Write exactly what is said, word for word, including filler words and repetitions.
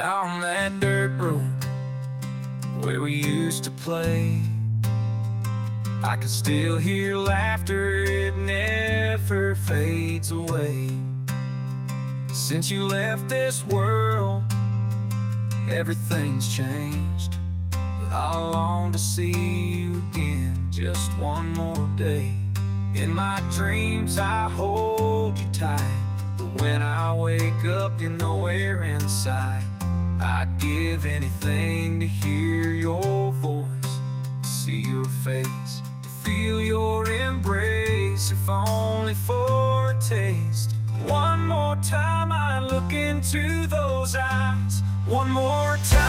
down that dirt road where we used to play. I can still hear laughter, it never fades away. Since you left this world, everything's changed, but I long to see you again just one more day. In my dreams I hold you tight, but when I wake up you're nowhere in sight. I'd give anything to hear your voice, to see your face, to feel your embrace, if only for a taste. One more time I look into those eyes, one more time.